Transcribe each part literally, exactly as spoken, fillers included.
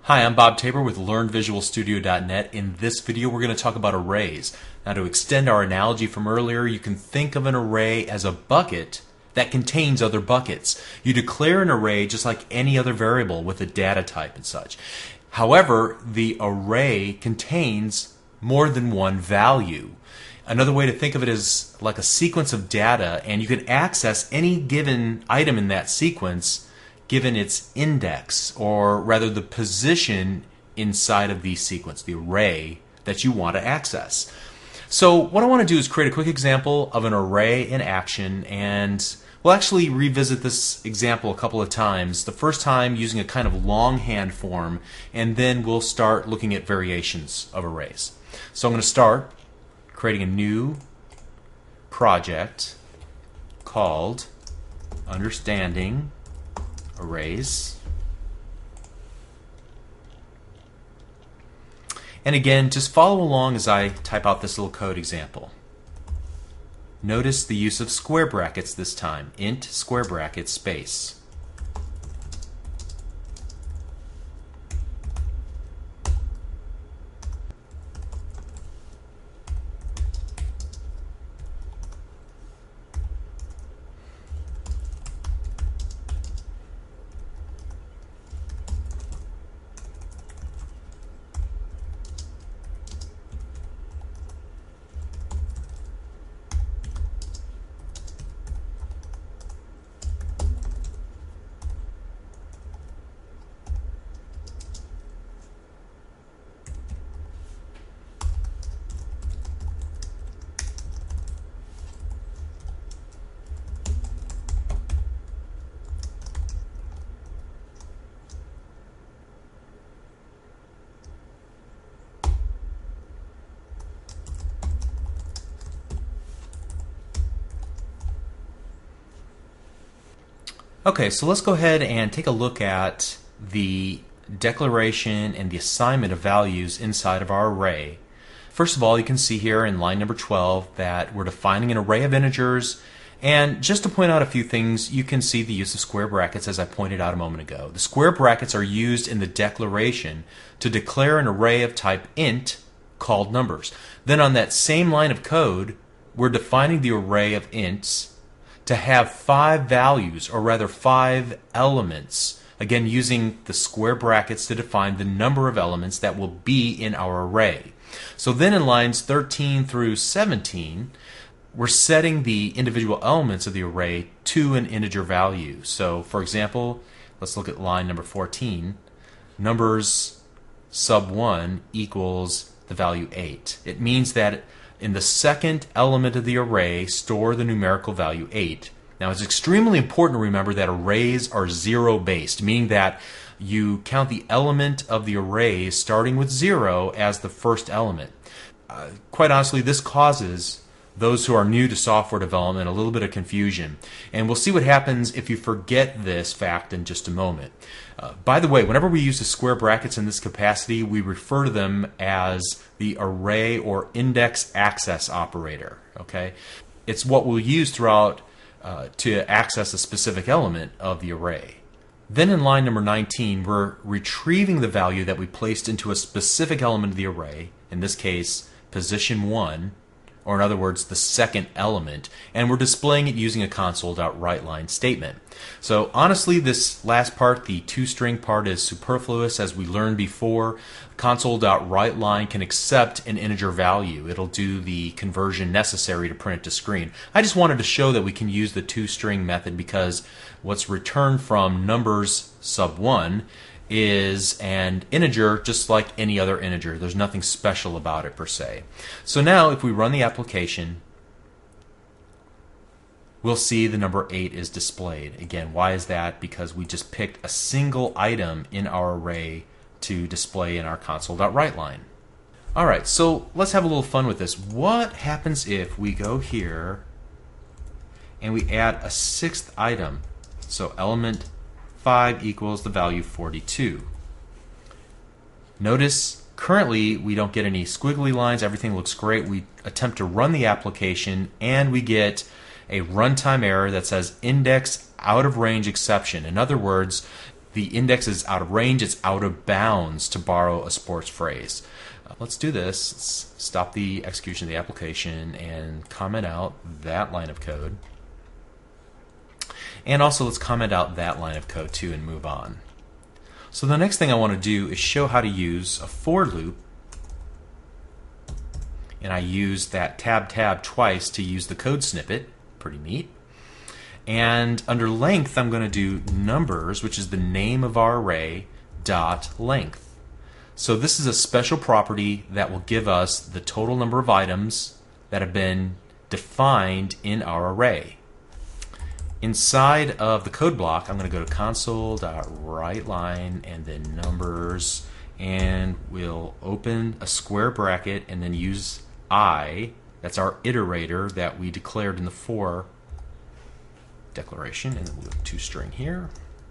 Hi, I'm Bob Tabor with Learn Visual Studio dot net. In this video, we're going to talk about arrays. Now, to extend our analogy from earlier, you can think of an array as a bucket that contains other buckets. You declare an array just like any other variable with a data type and such. However, the array contains more than one value. Another way to think of it is like a sequence of data, and you can access any given item in that sequence given its index, or rather the position inside of the sequence, the array that you want to access. So what I want to do is create a quick example of an array in action, and we'll actually revisit this example a couple of times. The first time using a kind of longhand form, and then we'll start looking at variations of arrays. So I'm going to start creating a new project called Understanding Arrays. And again, just follow along as I type out this little code example. Notice the use of square brackets this time. Int square bracket space. Okay, so let's go ahead and take a look at the declaration and the assignment of values inside of our array. First of all, you can see here in line number twelve that we're defining an array of integers, and just to point out a few things, you can see the use of square brackets as I pointed out a moment ago. The square brackets are used in the declaration to declare an array of type int called numbers. Then on that same line of code, we're defining the array of ints to have five values, or rather five elements, again using the square brackets to define the number of elements that will be in our array. So then in lines thirteen through seventeen, we're setting the individual elements of the array to an integer value. So for example, let's look at line number fourteen. Numbers sub one equals the value eight. It means that in the second element of the array, store the numerical value eight. Now, it's extremely important to remember that arrays are zero-based, meaning that you count the element of the array starting with zero as the first element. Uh, quite honestly, this causes those who are new to software development a little bit of confusion. And we'll see what happens if you forget this fact in just a moment. Uh, by the way, whenever we use the square brackets in this capacity, we refer to them as the array or index access operator. Okay, it's what we'll use throughout uh, to access a specific element of the array. Then in line number nineteen, we're retrieving the value that we placed into a specific element of the array, in this case, position one, or in other words, the second element, and we're displaying it using a console.writeLine statement. So honestly, this last part, the toString part, is superfluous. As we learned before, console.writeLine can accept an integer value. It'll do the conversion necessary to print it to screen. I just wanted to show that we can use the toString method because what's returned from numbers sub one is an integer just like any other integer. There's nothing special about it per se. So now if we run the application, we'll see the number eight is displayed. Again, why is that? Because we just picked a single item in our array to display in our console.writeLine. Alright, so let's have a little fun with this. What happens if we go here and we add a sixth item? So element five equals the value forty-two. Notice currently we don't get any squiggly lines. Everything looks great. We attempt to run the application and we get a runtime error that says index out of range exception. In other words, the index is out of range, it's out of bounds, to borrow a sports phrase. Uh, let's do this. Let's stop the execution of the application and comment out that line of code. And also let's comment out that line of code too and move on. So the next thing I want to do is show how to use a for loop. And I used that tab tab twice to use the code snippet. Pretty neat. And under length, I'm going to do numbers, which is the name of our array, dot length. So this is a special property that will give us the total number of items that have been defined in our array. Inside of the code block, I'm going to go to console.writeLine and then numbers, and we'll open a square bracket and then use I. That's our iterator that we declared in the for declaration, and then we'll do toString here.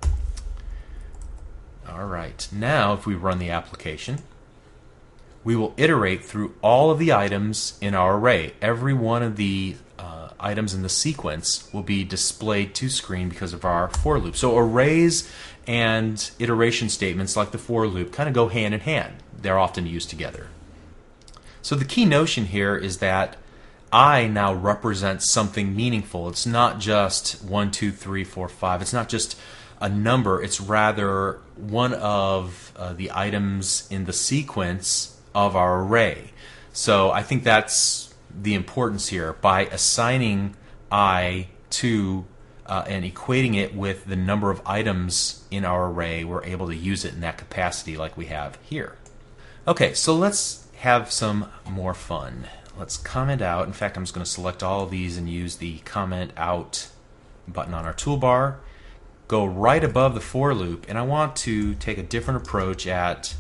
All right, now if we run the application, we will iterate through all of the items in our array. Every one of the uh, items in the sequence will be displayed to screen because of our for loop. So arrays and iteration statements like the for loop kind of go hand in hand. They're often used together. So the key notion here is that I now represents something meaningful. It's not just one, two, three, four, five. It's not just a number. It's rather one of uh, the items in the sequence of our array. So I think that's the importance here. By assigning I to uh, and equating it with the number of items in our array, we're able to use it in that capacity like we have here. Okay, so let's have some more fun. Let's comment out. In fact, I'm just going to select all of these and use the comment out button on our toolbar. Go right above the for loop, and I want to take a different approach at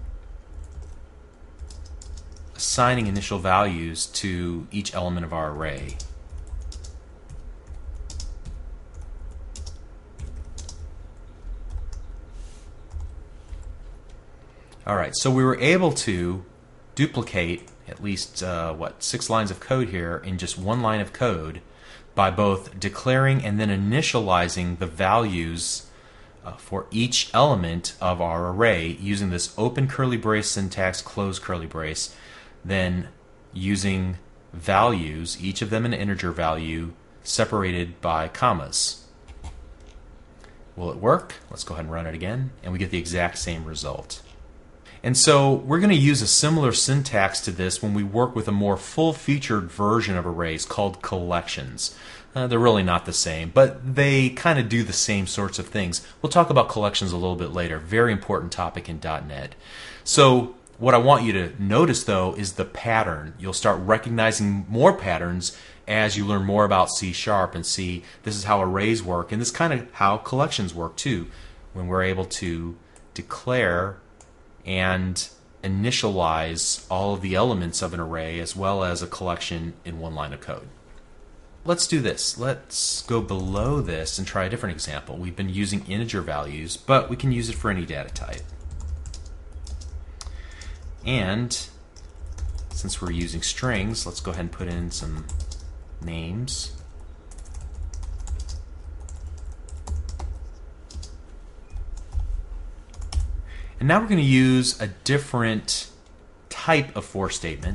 assigning initial values to each element of our array. Alright, so we were able to duplicate at least uh, what six lines of code here in just one line of code by both declaring and then initializing the values uh, for each element of our array using this open curly brace syntax, close curly brace, then using values, each of them an integer value, separated by commas. Will it work? Let's go ahead and run it again, and we get the exact same result. And so we're going to use a similar syntax to this when we work with a more full-featured version of arrays called collections. Uh, they're really not the same, but they kind of do the same sorts of things. We'll talk about collections a little bit later. Very important topic in dot net. So what I want you to notice, though, is the pattern. You'll start recognizing more patterns as you learn more about C sharp and see this is how arrays work, and this is kind of how collections work, too, when we're able to declare and initialize all of the elements of an array as well as a collection in one line of code. Let's do this. Let's go below this and try a different example. We've been using integer values, but we can use it for any data type. And since we're using strings, let's go ahead and put in some names. And now we're going to use a different type of for statement.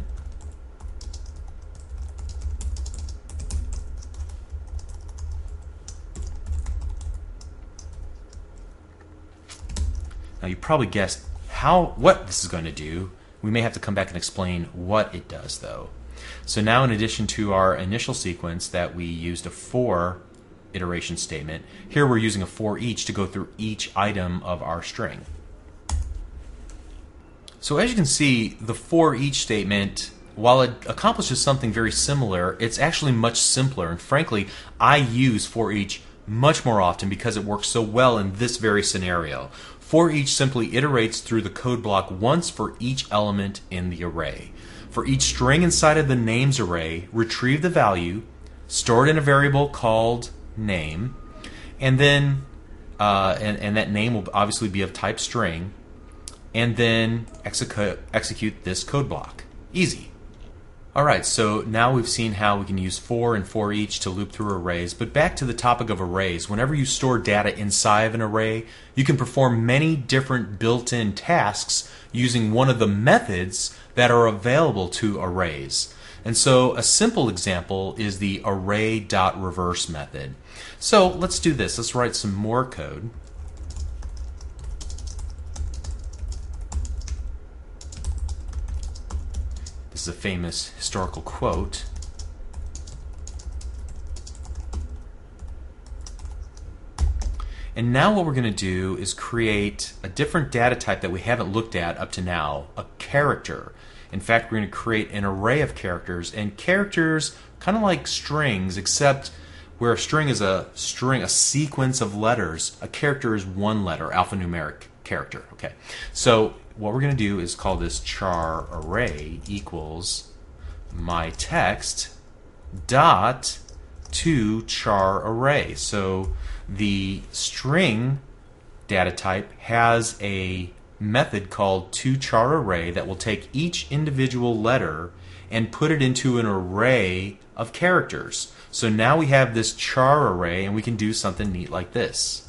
Now you probably guessed how what this is going to do. We may have to come back and explain what it does, though. So now, in addition to our initial sequence that we used a for iteration statement, here we're using a for each to go through each item of our string. So as you can see, the for each statement, while it accomplishes something very similar, it's actually much simpler. And frankly, I use for each much more often because it works so well in this very scenario. For each simply iterates through the code block once for each element in the array. For each string inside of the names array, retrieve the value, store it in a variable called name, and then uh, and, and that name will obviously be of type string, and then execute, execute this code block. Easy. Alright, so now we've seen how we can use for and for each to loop through arrays, but back to the topic of arrays. Whenever you store data inside of an array, you can perform many different built-in tasks using one of the methods that are available to arrays. And so a simple example is the array.reverse method. So let's do this. Let's write some more code. This is a famous historical quote. And now what we're going to do is create a different data type that we haven't looked at up to now, a character. In fact, we're going to create an array of characters, and characters kind of like strings, except where a string is a string, a sequence of letters, a character is one letter, alphanumeric character. Okay, so what we're going to do is call this char array equals my text dot to char array. So the string data type has a method called toCharArray that will take each individual letter and put it into an array of characters. So now we have this char array, and we can do something neat like this.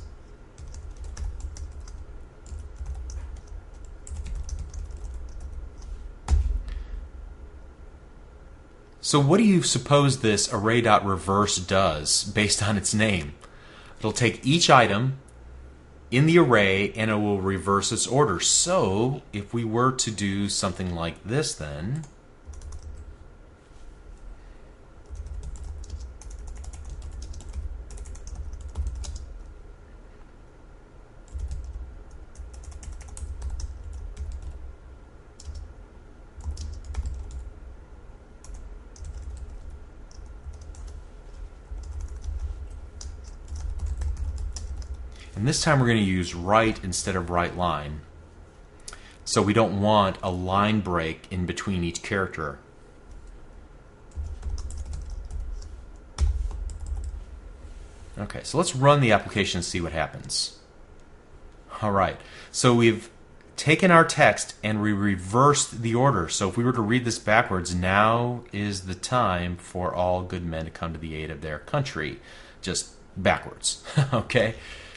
So what do you suppose this array.reverse does based on its name? It'll take each item in the array and it will reverse its order. So if we were to do something like this, then and this time we're going to use right instead of right line. So we don't want a line break in between each character. Okay, so let's run the application and see what happens. Alright, so we've taken our text and we reversed the order. So if we were to read this backwards, now is the time for all good men to come to the aid of their country. Just backwards. Okay?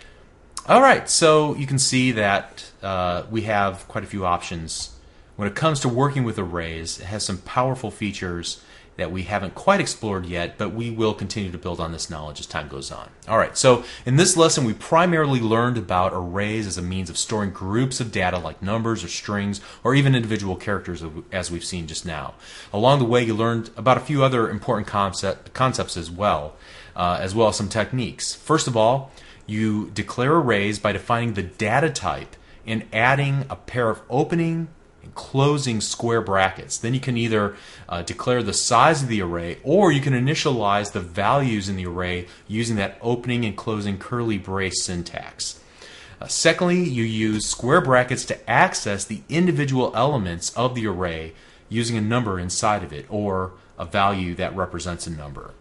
Alright, so you can see that uh, we have quite a few options. When it comes to working with arrays, it has some powerful features that we haven't quite explored yet, but we will continue to build on this knowledge as time goes on. Alright, so in this lesson we primarily learned about arrays as a means of storing groups of data like numbers or strings or even individual characters as we've seen just now. Along the way you learned about a few other important concept, concepts as well, uh, as well as some techniques. First of all, you declare arrays by defining the data type and adding a pair of opening and closing square brackets. Then you can either uh, declare the size of the array, or you can initialize the values in the array using that opening and closing curly brace syntax. Uh, secondly, you use square brackets to access the individual elements of the array using a number inside of it, or a value that represents a number.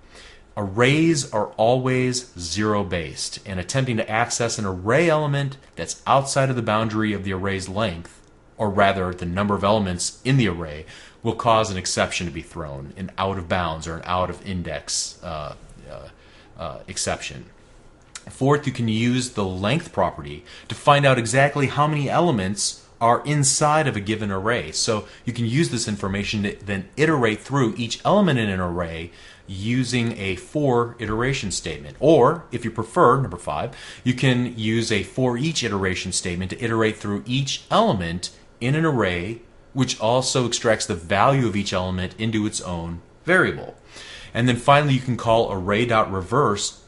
Arrays are always zero-based, and attempting to access an array element that's outside of the boundary of the array's length, or rather the number of elements in the array, will cause an exception to be thrown, an out of bounds or an out of index uh, uh, uh, exception. Fourth, you can use the length property to find out exactly how many elements are inside of a given array. So you can use this information to then iterate through each element in an array using a for iteration statement. Or, if you prefer, number five, you can use a for each iteration statement to iterate through each element in an array, which also extracts the value of each element into its own variable. And then finally, you can call array.reverse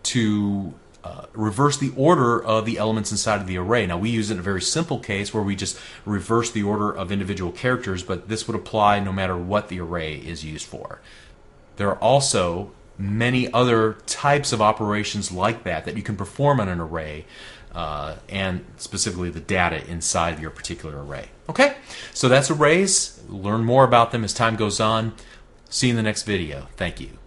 to uh, reverse the order of the elements inside of the array. Now, we use it in a very simple case where we just reverse the order of individual characters, but this would apply no matter what the array is used for. There are also many other types of operations like that that you can perform on an array, uh, and specifically the data inside of your particular array. Okay, so that's arrays. Learn more about them as time goes on. See you in the next video. Thank you.